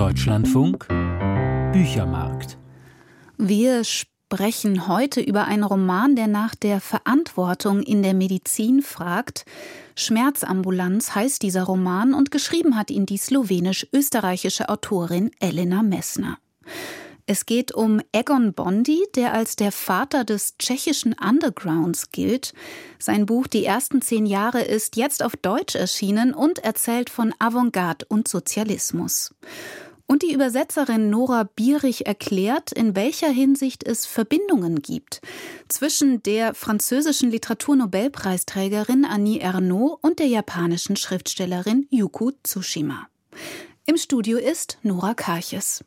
Deutschlandfunk Büchermarkt. Wir sprechen heute über einen Roman, der nach der Verantwortung in der Medizin fragt. Schmerzambulanz heißt dieser Roman und geschrieben hat ihn die slowenisch-österreichische Autorin Elena Messner. Es geht um Egon Bondy, der als der Vater des tschechischen Undergrounds gilt. Sein Buch Die ersten 10 Jahre ist jetzt auf Deutsch erschienen und erzählt von Avantgarde und Sozialismus. Und die Übersetzerin Nora Bierich erklärt, in welcher Hinsicht es Verbindungen gibt zwischen der französischen Literaturnobelpreisträgerin Annie Ernaux und der japanischen Schriftstellerin Yuko Tsushima. Im Studio ist Nora Karches.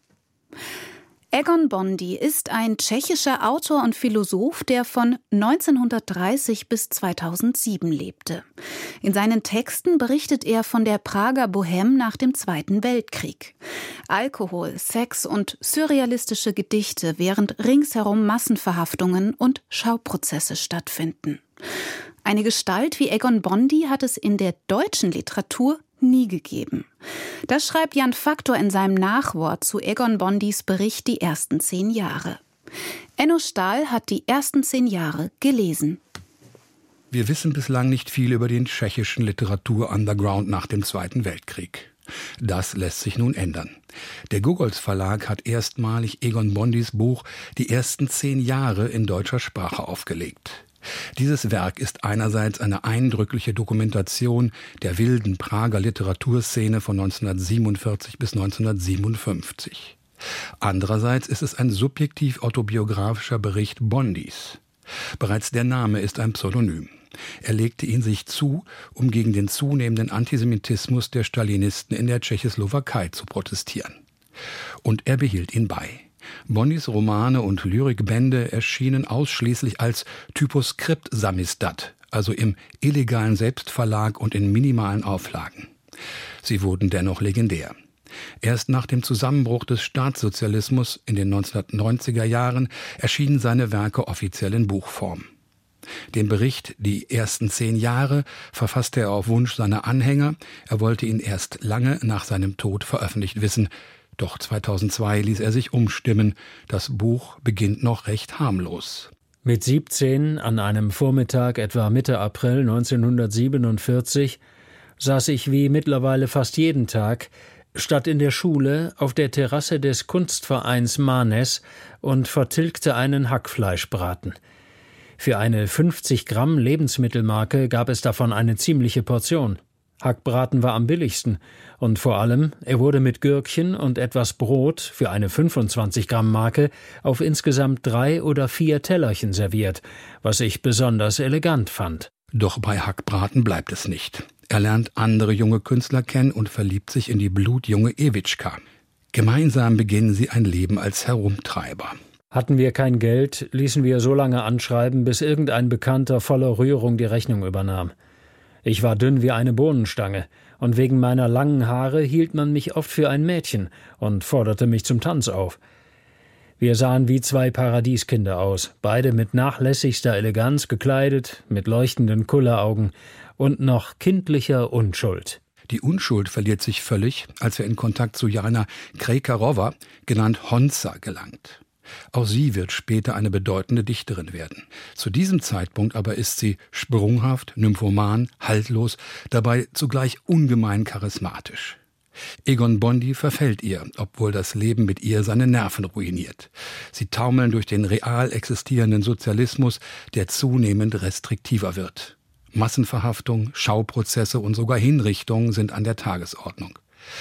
Egon Bondy ist ein tschechischer Autor und Philosoph, der von 1930 bis 2007 lebte. In seinen Texten berichtet er von der Prager Bohème nach dem Zweiten Weltkrieg. Alkohol, Sex und surrealistische Gedichte, während ringsherum Massenverhaftungen und Schauprozesse stattfinden. Eine Gestalt wie Egon Bondy hat es in der deutschen Literatur nie gegeben. Das schreibt Jan Faktor in seinem Nachwort zu Egon Bondys Bericht Die ersten 10 Jahre. Enno Stahl hat die ersten 10 Jahre gelesen. Wir wissen bislang nicht viel über den tschechischen Literatur-Underground nach dem Zweiten Weltkrieg. Das lässt sich nun ändern. Der Gogols Verlag hat erstmalig Egon Bondys Buch Die ersten 10 Jahre in deutscher Sprache aufgelegt. Dieses Werk ist einerseits eine eindrückliche Dokumentation der wilden Prager Literaturszene von 1947 bis 1957. Andererseits ist es ein subjektiv autobiografischer Bericht Bondys. Bereits der Name ist ein Pseudonym. Er legte ihn sich zu, um gegen den zunehmenden Antisemitismus der Stalinisten in der Tschechoslowakei zu protestieren. Und er behielt ihn bei. Bondys Romane und Lyrikbände erschienen ausschließlich als Typoskript-Samisdat, also im illegalen Selbstverlag und in minimalen Auflagen. Sie wurden dennoch legendär. Erst nach dem Zusammenbruch des Staatssozialismus in den 1990er Jahren erschienen seine Werke offiziell in Buchform. Den Bericht Die ersten 10 Jahre verfasste er auf Wunsch seiner Anhänger. Er wollte ihn erst lange nach seinem Tod veröffentlicht wissen. Doch 2002 ließ er sich umstimmen. Das Buch beginnt noch recht harmlos. Mit 17, an einem Vormittag etwa Mitte April 1947, saß ich wie mittlerweile fast jeden Tag, statt in der Schule, auf der Terrasse des Kunstvereins Manes und vertilgte einen Hackfleischbraten. Für eine 50 Gramm Lebensmittelmarke gab es davon eine ziemliche Portion. Hackbraten war am billigsten und vor allem, er wurde mit Gürkchen und etwas Brot für eine 25 Gramm Marke auf insgesamt 3 oder 4 Tellerchen serviert, was ich besonders elegant fand. Doch bei Hackbraten bleibt es nicht. Er lernt andere junge Künstler kennen und verliebt sich in die blutjunge Ewitschka. Gemeinsam beginnen sie ein Leben als Herumtreiber. Hatten wir kein Geld, ließen wir so lange anschreiben, bis irgendein Bekannter voller Rührung die Rechnung übernahm. Ich war dünn wie eine Bohnenstange, und wegen meiner langen Haare hielt man mich oft für ein Mädchen und forderte mich zum Tanz auf. Wir sahen wie 2 Paradieskinder aus, beide mit nachlässigster Eleganz gekleidet, mit leuchtenden Kulleraugen und noch kindlicher Unschuld. Die Unschuld verliert sich völlig, als er in Kontakt zu Jana Krejkarova, genannt Honza, gelangt. Auch sie wird später eine bedeutende Dichterin werden. Zu diesem Zeitpunkt aber ist sie sprunghaft, nymphoman, haltlos, dabei zugleich ungemein charismatisch. Egon Bondy verfällt ihr, obwohl das Leben mit ihr seine Nerven ruiniert. Sie taumeln durch den real existierenden Sozialismus, der zunehmend restriktiver wird. Massenverhaftung, Schauprozesse und sogar Hinrichtungen sind an der Tagesordnung.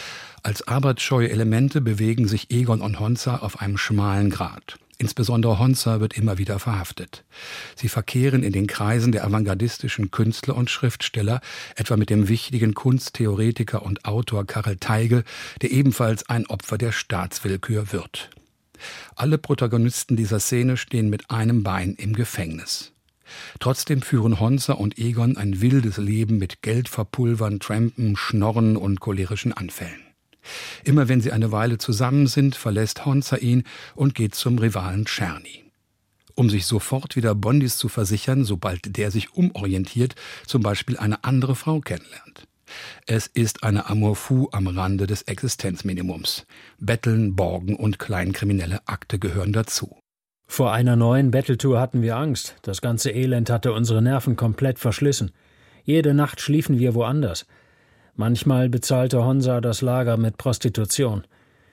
Als arbeitsscheue Elemente bewegen sich Egon und Honza auf einem schmalen Grat. Insbesondere Honza wird immer wieder verhaftet. Sie verkehren in den Kreisen der avantgardistischen Künstler und Schriftsteller, etwa mit dem wichtigen Kunsttheoretiker und Autor Karel Teige, der ebenfalls ein Opfer der Staatswillkür wird. Alle Protagonisten dieser Szene stehen mit einem Bein im Gefängnis. Trotzdem führen Honza und Egon ein wildes Leben mit Geldverpulvern, Trampen, Schnorren und cholerischen Anfällen. Immer wenn sie eine Weile zusammen sind, verlässt Honza ihn und geht zum Rivalen Czerny. Um sich sofort wieder Bondys zu versichern, sobald der sich umorientiert, zum Beispiel eine andere Frau kennenlernt. Es ist eine Amour fou am Rande des Existenzminimums. Betteln, Borgen und kleinkriminelle Akte gehören dazu. Vor einer neuen Betteltour hatten wir Angst. Das ganze Elend hatte unsere Nerven komplett verschlissen. Jede Nacht schliefen wir woanders. Manchmal bezahlte Honsa das Lager mit Prostitution.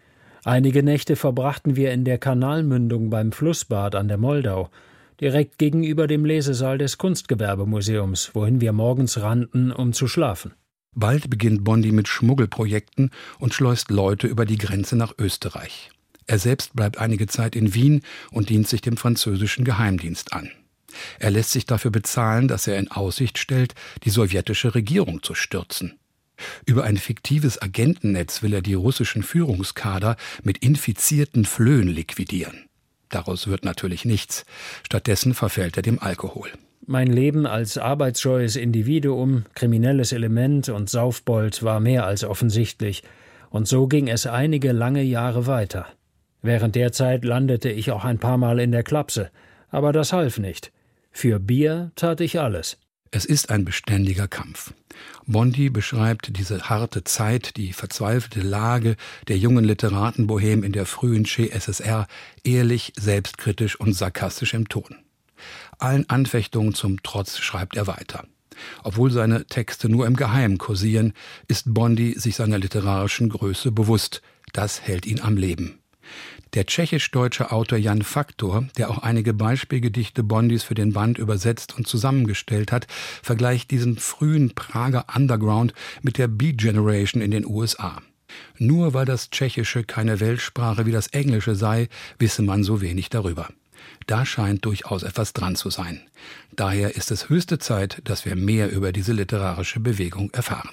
Einige Nächte verbrachten wir in der Kanalmündung beim Flussbad an der Moldau, direkt gegenüber dem Lesesaal des Kunstgewerbemuseums, wohin wir morgens rannten, um zu schlafen. Bald beginnt Bondy mit Schmuggelprojekten und schleust Leute über die Grenze nach Österreich. Er selbst bleibt einige Zeit in Wien und dient sich dem französischen Geheimdienst an. Er lässt sich dafür bezahlen, dass er in Aussicht stellt, die sowjetische Regierung zu stürzen. Über ein fiktives Agentennetz will er die russischen Führungskader mit infizierten Flöhen liquidieren. Daraus wird natürlich nichts. Stattdessen verfällt er dem Alkohol. Mein Leben als arbeitsscheues Individuum, kriminelles Element und Saufbold war mehr als offensichtlich. Und so ging es einige lange Jahre weiter. Während der Zeit landete ich auch ein paar Mal in der Klapse. Aber das half nicht. Für Bier tat ich alles. Es ist ein beständiger Kampf. Bondy beschreibt diese harte Zeit, die verzweifelte Lage der jungen Literatenbohem in der frühen CSSR ehrlich, selbstkritisch und sarkastisch im Ton. Allen Anfechtungen zum Trotz schreibt er weiter. Obwohl seine Texte nur im Geheimen kursieren, ist Bondy sich seiner literarischen Größe bewusst. Das hält ihn am Leben. Der tschechisch-deutsche Autor Jan Faktor, der auch einige Beispielgedichte Bondys für den Band übersetzt und zusammengestellt hat, vergleicht diesen frühen Prager Underground mit der Beat Generation in den USA. Nur weil das Tschechische keine Weltsprache wie das Englische sei, wisse man so wenig darüber. Da scheint durchaus etwas dran zu sein. Daher ist es höchste Zeit, dass wir mehr über diese literarische Bewegung erfahren.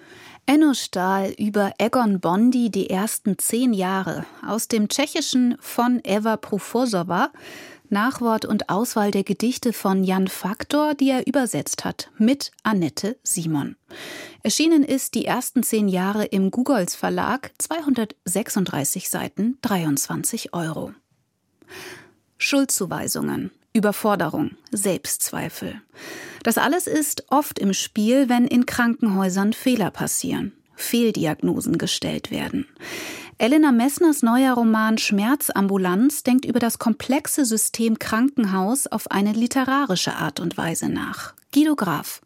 Enno Stahl über Egon Bondy die ersten 10 Jahre aus dem Tschechischen von Eva Průvozová, Nachwort und Auswahl der Gedichte von Jan Faktor, die er übersetzt hat, mit Annette Simon. Erschienen ist die ersten 10 Jahre im Gugolz Verlag, 236 Seiten, 23 €. Schuldzuweisungen, Überforderung, Selbstzweifel. Das alles ist oft im Spiel, wenn in Krankenhäusern Fehler passieren, Fehldiagnosen gestellt werden. Elena Messners neuer Roman Schmerzambulanz denkt über das komplexe System Krankenhaus auf eine literarische Art und Weise nach. Guido Graf.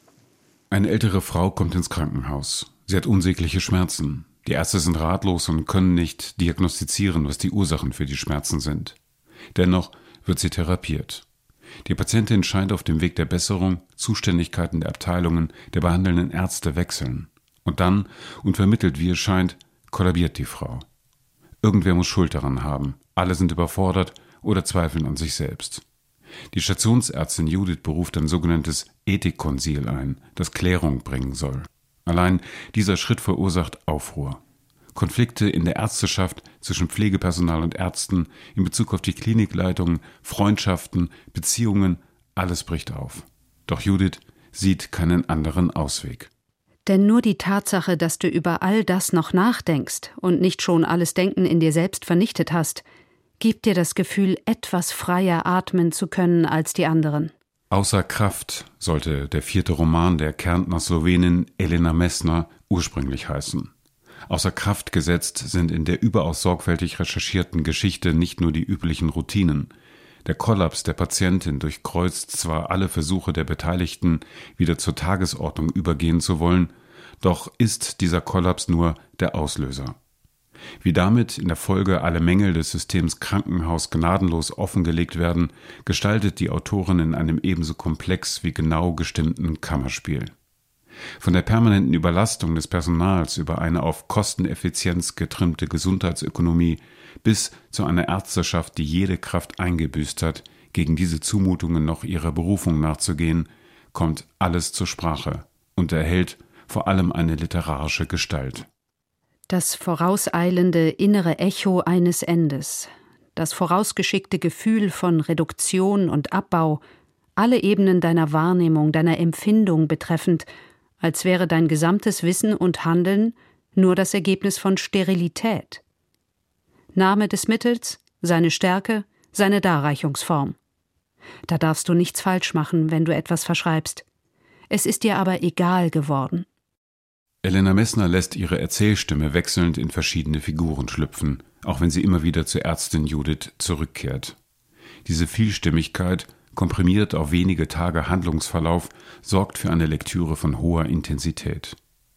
Eine ältere Frau kommt ins Krankenhaus. Sie hat unsägliche Schmerzen. Die Ärzte sind ratlos und können nicht diagnostizieren, was die Ursachen für die Schmerzen sind. Dennoch wird sie therapiert. Die Patientin scheint auf dem Weg der Besserung, Zuständigkeiten der Abteilungen der behandelnden Ärzte wechseln. Und dann, unvermittelt wie es scheint, kollabiert die Frau. Irgendwer muss Schuld daran haben. Alle sind überfordert oder zweifeln an sich selbst. Die Stationsärztin Judith beruft ein sogenanntes Ethikkonsil ein, das Klärung bringen soll. Allein dieser Schritt verursacht Aufruhr. Konflikte in der Ärzteschaft zwischen Pflegepersonal und Ärzten in Bezug auf die Klinikleitungen, Freundschaften, Beziehungen, alles bricht auf. Doch Judith sieht keinen anderen Ausweg. Denn nur die Tatsache, dass du über all das noch nachdenkst und nicht schon alles Denken in dir selbst vernichtet hast, gibt dir das Gefühl, etwas freier atmen zu können als die anderen. Außer Kraft sollte der 4. Roman der Kärntner Slowenin Elena Messner ursprünglich heißen. Außer Kraft gesetzt sind in der überaus sorgfältig recherchierten Geschichte nicht nur die üblichen Routinen. Der Kollaps der Patientin durchkreuzt zwar alle Versuche der Beteiligten, wieder zur Tagesordnung übergehen zu wollen, doch ist dieser Kollaps nur der Auslöser. Wie damit in der Folge alle Mängel des Systems Krankenhaus gnadenlos offengelegt werden, gestaltet die Autorin in einem ebenso komplex wie genau gestimmten Kammerspiel. Von der permanenten Überlastung des Personals über eine auf Kosteneffizienz getrimmte Gesundheitsökonomie bis zu einer Ärzteschaft, die jede Kraft eingebüßt hat, gegen diese Zumutungen noch ihrer Berufung nachzugehen, kommt alles zur Sprache und erhält vor allem eine literarische Gestalt. Das vorauseilende innere Echo eines Endes, das vorausgeschickte Gefühl von Reduktion und Abbau, alle Ebenen deiner Wahrnehmung, deiner Empfindung betreffend, als wäre dein gesamtes Wissen und Handeln nur das Ergebnis von Sterilität. Name des Mittels, seine Stärke, seine Darreichungsform. Da darfst du nichts falsch machen, wenn du etwas verschreibst. Es ist dir aber egal geworden. Elena Messner lässt ihre Erzählstimme wechselnd in verschiedene Figuren schlüpfen, auch wenn sie immer wieder zur Ärztin Judith zurückkehrt. Diese Vielstimmigkeit, komprimiert auf wenige Tage Handlungsverlauf, sorgt für eine Lektüre von hoher Intensität.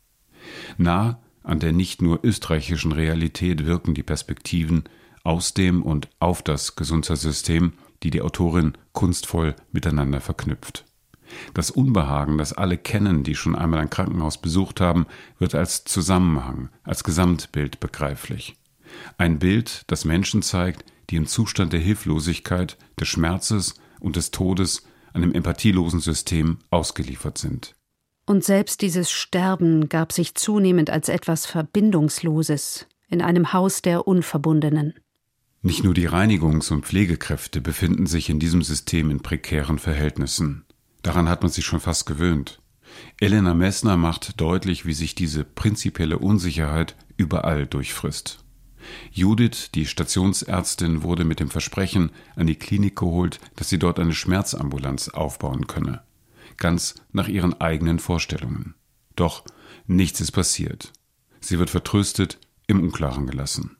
Nah an der nicht nur österreichischen Realität wirken die Perspektiven aus dem und auf das Gesundheitssystem, die die Autorin kunstvoll miteinander verknüpft. Das Unbehagen, das alle kennen, die schon einmal ein Krankenhaus besucht haben, wird als Zusammenhang, als Gesamtbild begreiflich. Ein Bild, das Menschen zeigt, die im Zustand der Hilflosigkeit, des Schmerzes und des Todes einem empathielosen System ausgeliefert sind. Und selbst dieses Sterben gab sich zunehmend als etwas Verbindungsloses in einem Haus der Unverbundenen. Nicht nur die Reinigungs- und Pflegekräfte befinden sich in diesem System in prekären Verhältnissen. Daran hat man sich schon fast gewöhnt. Elena Messner macht deutlich, wie sich diese prinzipielle Unsicherheit überall durchfrisst. Judith, die Stationsärztin, wurde mit dem Versprechen an die Klinik geholt, dass sie dort eine Schmerzambulanz aufbauen könne. Ganz nach ihren eigenen Vorstellungen. Doch nichts ist passiert. Sie wird vertröstet, im Unklaren gelassen.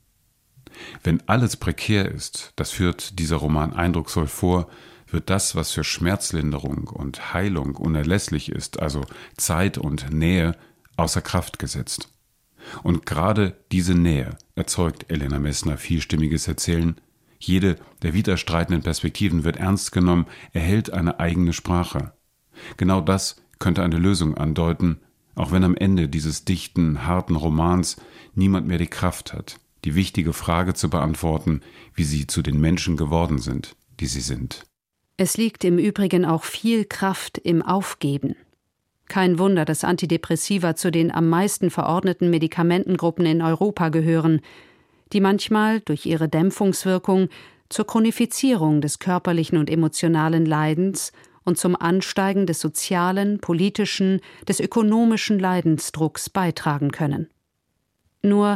Wenn alles prekär ist, das führt dieser Roman eindrucksvoll vor, wird das, was für Schmerzlinderung und Heilung unerlässlich ist, also Zeit und Nähe, außer Kraft gesetzt. Und gerade diese Nähe erzeugt Elena Messner vielstimmiges Erzählen. Jede der widerstreitenden Perspektiven wird ernst genommen, erhält eine eigene Sprache. Genau das könnte eine Lösung andeuten, auch wenn am Ende dieses dichten, harten Romans niemand mehr die Kraft hat, die wichtige Frage zu beantworten, wie sie zu den Menschen geworden sind, die sie sind. Es liegt im Übrigen auch viel Kraft im Aufgeben. Kein Wunder, dass Antidepressiva zu den am meisten verordneten Medikamentengruppen in Europa gehören, die manchmal durch ihre Dämpfungswirkung zur Chronifizierung des körperlichen und emotionalen Leidens und zum Ansteigen des sozialen, politischen, des ökonomischen Leidensdrucks beitragen können. Nur,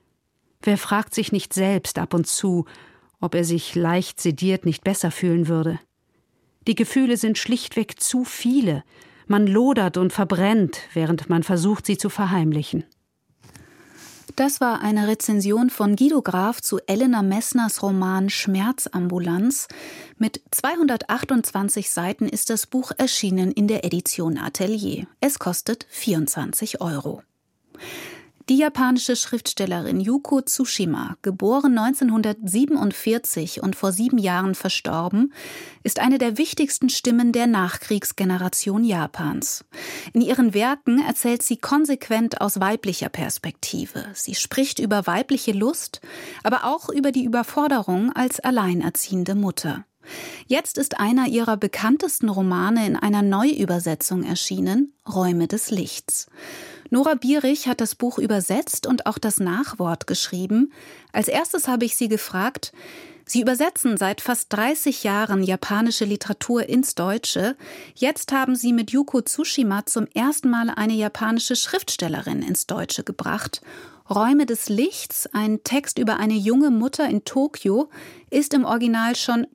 wer fragt sich nicht selbst ab und zu, ob er sich leicht sediert nicht besser fühlen würde? Die Gefühle sind schlichtweg zu viele. Man lodert und verbrennt, während man versucht, sie zu verheimlichen. Das war eine Rezension von Guido Graf zu Elena Messners Roman Schmerzambulanz. Mit 228 Seiten ist das Buch erschienen in der Edition Atelier. Es kostet 24 €. Die japanische Schriftstellerin Yuko Tsushima, geboren 1947 und vor 7 Jahren verstorben, ist eine der wichtigsten Stimmen der Nachkriegsgeneration Japans. In ihren Werken erzählt sie konsequent aus weiblicher Perspektive. Sie spricht über weibliche Lust, aber auch über die Überforderung als alleinerziehende Mutter. Jetzt ist einer ihrer bekanntesten Romane in einer Neuübersetzung erschienen, Räume des Lichts. Nora Bierich hat das Buch übersetzt und auch das Nachwort geschrieben. Als erstes habe ich sie gefragt, Sie übersetzen seit fast 30 Jahren japanische Literatur ins Deutsche. Jetzt haben Sie mit Yuko Tsushima zum ersten Mal eine japanische Schriftstellerin ins Deutsche gebracht. Räume des Lichts, ein Text über eine junge Mutter in Tokio, ist im Original schon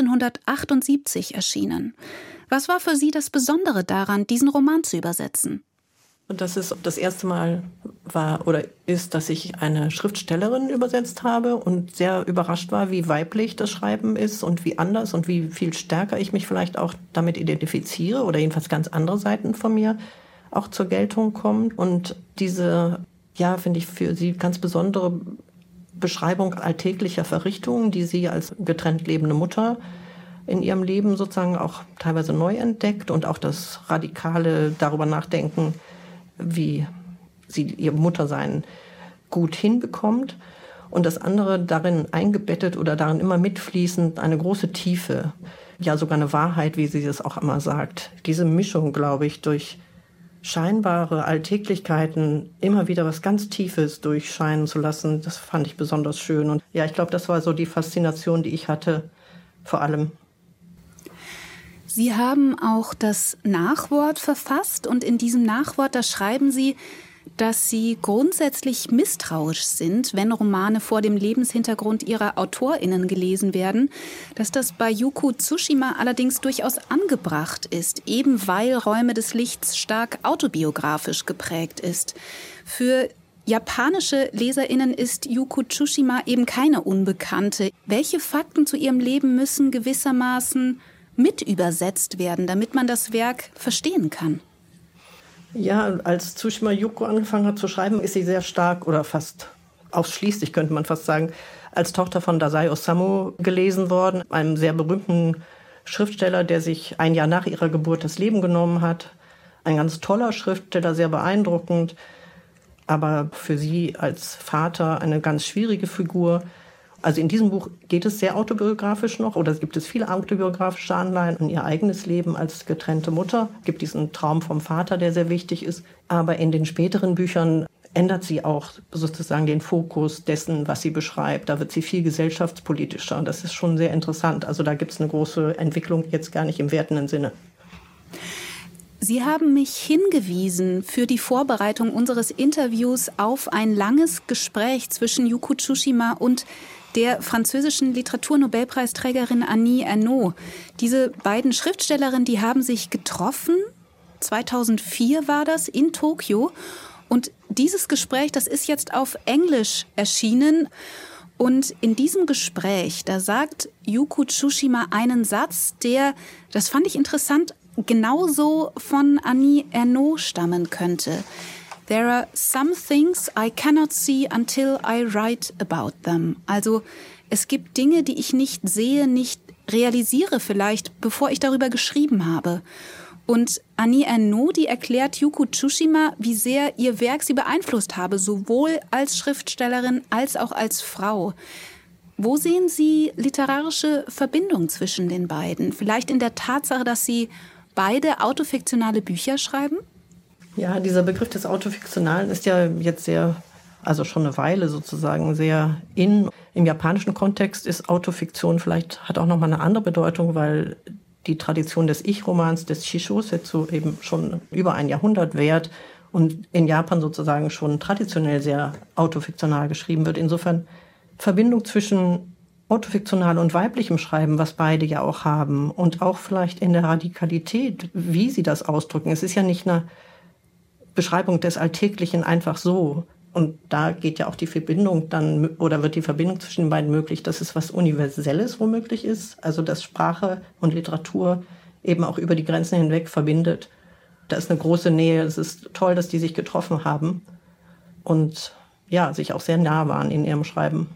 1978 erschienen. Was war für Sie das Besondere daran, diesen Roman zu übersetzen? Und dass es das erste Mal war oder ist, dass ich eine Schriftstellerin übersetzt habe und sehr überrascht war, wie weiblich das Schreiben ist und wie anders und wie viel stärker ich mich vielleicht auch damit identifiziere oder jedenfalls ganz andere Seiten von mir auch zur Geltung kommen. Und diese, ja, finde ich für sie ganz besondere Beschreibung alltäglicher Verrichtungen, die sie als getrennt lebende Mutter in ihrem Leben sozusagen auch teilweise neu entdeckt und auch das radikale darüber nachdenken, wie sie ihr Muttersein gut hinbekommt und das andere darin eingebettet oder darin immer mitfließend eine große Tiefe, ja sogar eine Wahrheit, wie sie es auch immer sagt. Diese Mischung, glaube ich, durch scheinbare Alltäglichkeiten immer wieder was ganz Tiefes durchscheinen zu lassen, das fand ich besonders schön. Und ja, ich glaube, das war so die Faszination, die ich hatte, vor allem. Sie haben auch das Nachwort verfasst und in diesem Nachwort, da schreiben Sie, dass Sie grundsätzlich misstrauisch sind, wenn Romane vor dem Lebenshintergrund ihrer AutorInnen gelesen werden, dass das bei Yuko Tsushima allerdings durchaus angebracht ist, eben weil Räume des Lichts stark autobiografisch geprägt ist. Für japanische LeserInnen ist Yuko Tsushima eben keine Unbekannte. Welche Fakten zu ihrem Leben müssen gewissermaßen mit übersetzt werden, damit man das Werk verstehen kann? Ja, als Tsushima Yuko angefangen hat zu schreiben, ist sie sehr stark oder fast ausschließlich, könnte man fast sagen, als Tochter von Dazai Osamu gelesen worden, einem sehr berühmten Schriftsteller, der sich ein Jahr nach ihrer Geburt das Leben genommen hat. Ein ganz toller Schriftsteller, sehr beeindruckend, aber für sie als Vater eine ganz schwierige Figur. Also in diesem Buch geht es sehr autobiografisch noch, oder gibt es viele autobiografische Anleihen an ihr eigenes Leben als getrennte Mutter. Es gibt diesen Traum vom Vater, der sehr wichtig ist. Aber in den späteren Büchern ändert sie auch sozusagen den Fokus dessen, was sie beschreibt. Da wird sie viel gesellschaftspolitischer, und das ist schon sehr interessant. Also da gibt es eine große Entwicklung, jetzt gar nicht im wertenden Sinne. Sie haben mich hingewiesen für die Vorbereitung unseres Interviews auf ein langes Gespräch zwischen Yuko Tsushima und der französischen Literaturnobelpreisträgerin Annie Ernaux. Diese beiden Schriftstellerinnen, die haben sich getroffen, 2004 war das, in Tokio. Und dieses Gespräch, das ist jetzt auf Englisch erschienen. Und in diesem Gespräch, da sagt Yuko Tsushima einen Satz, der, das fand ich interessant, genauso von Annie Ernaux stammen könnte. There are some things I cannot see until I write about them. Also es gibt Dinge, die ich nicht sehe, nicht realisiere vielleicht, bevor ich darüber geschrieben habe. Und Annie Ernaux, die erklärt Yuko Tsushima, wie sehr ihr Werk sie beeinflusst habe, sowohl als Schriftstellerin als auch als Frau. Wo sehen Sie literarische Verbindung zwischen den beiden? Vielleicht in der Tatsache, dass sie beide autofiktionale Bücher schreiben? Ja, dieser Begriff des Autofiktionalen ist ja jetzt sehr, also schon eine Weile sozusagen sehr in. Im japanischen Kontext ist Autofiktion vielleicht, hat auch nochmal eine andere Bedeutung, weil die Tradition des Ich-Romans, des Shishosetsu eben schon über ein Jahrhundert währt und in Japan sozusagen schon traditionell sehr autofiktional geschrieben wird. Insofern Verbindung zwischen autofiktional und weiblichem Schreiben, was beide ja auch haben, und auch vielleicht in der Radikalität, wie sie das ausdrücken. Es ist ja nicht eine Beschreibung des Alltäglichen einfach so. Und da geht ja auch die Verbindung dann, oder wird die Verbindung zwischen den beiden möglich, dass es was Universelles womöglich ist, also dass Sprache und Literatur eben auch über die Grenzen hinweg verbindet. Da ist eine große Nähe. Es ist toll, dass die sich getroffen haben und ja, sich auch sehr nah waren in ihrem Schreiben.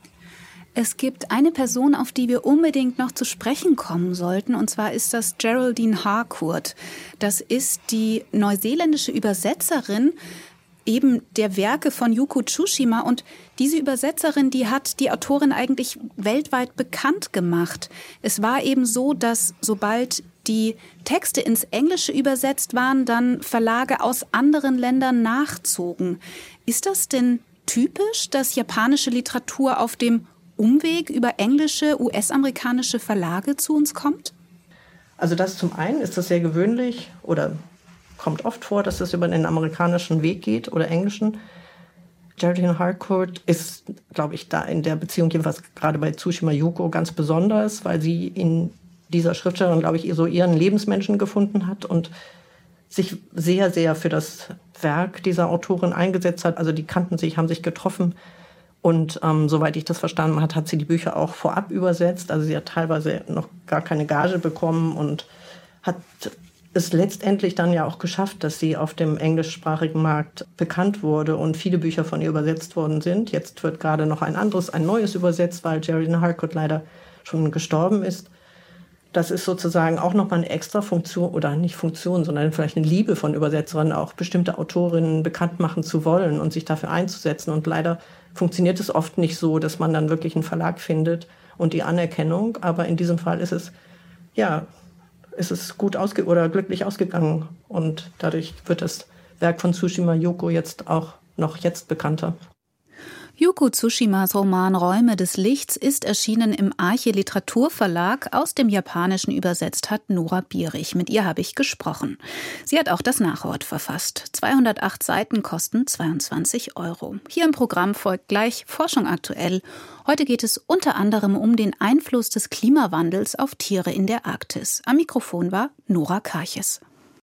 Es gibt eine Person, auf die wir unbedingt noch zu sprechen kommen sollten, und zwar ist das Geraldine Harcourt. Das ist die neuseeländische Übersetzerin eben der Werke von Yuko Tsushima, und diese Übersetzerin, die hat die Autorin eigentlich weltweit bekannt gemacht. Es war eben so, dass sobald die Texte ins Englische übersetzt waren, dann Verlage aus anderen Ländern nachzogen. Ist das denn typisch, dass japanische Literatur auf dem Umweg über englische, US-amerikanische Verlage zu uns kommt? Also das zum einen ist das sehr gewöhnlich oder kommt oft vor, dass es über den amerikanischen Weg geht oder englischen. Geraldine Harcourt ist, glaube ich, da in der Beziehung, jedenfalls gerade bei Tsushima Yuko, ganz besonders, weil sie in dieser Schriftstellerin, glaube ich, so ihren Lebensmenschen gefunden hat und sich sehr, sehr für das Werk dieser Autorin eingesetzt hat. Also die kannten sich, haben sich getroffen. Und soweit ich das verstanden habe, hat sie die Bücher auch vorab übersetzt. Also sie hat teilweise noch gar keine Gage bekommen und hat es letztendlich dann ja auch geschafft, dass sie auf dem englischsprachigen Markt bekannt wurde und viele Bücher von ihr übersetzt worden sind. Jetzt wird gerade noch ein neues übersetzt, weil Geraldine Harcourt leider schon gestorben ist. Das ist sozusagen auch nochmal eine extra Funktion, oder nicht Funktion, sondern vielleicht eine Liebe von Übersetzerinnen, auch bestimmte Autorinnen bekannt machen zu wollen und sich dafür einzusetzen. Und leider funktioniert es oft nicht so, dass man dann wirklich einen Verlag findet und die Anerkennung. Aber in diesem Fall ist es, ja, gut oder glücklich ausgegangen. Und dadurch wird das Werk von Tsushima Yuko jetzt auch noch jetzt bekannter. Yuko Tsushimas Roman Räume des Lichts ist erschienen im Arche Literaturverlag. Aus dem Japanischen übersetzt hat Nora Bierich. Mit ihr habe ich gesprochen. Sie hat auch das Nachwort verfasst. 208 Seiten kosten 22 €. Hier im Programm folgt gleich Forschung aktuell. Heute geht es unter anderem um den Einfluss des Klimawandels auf Tiere in der Arktis. Am Mikrofon war Nora Karches.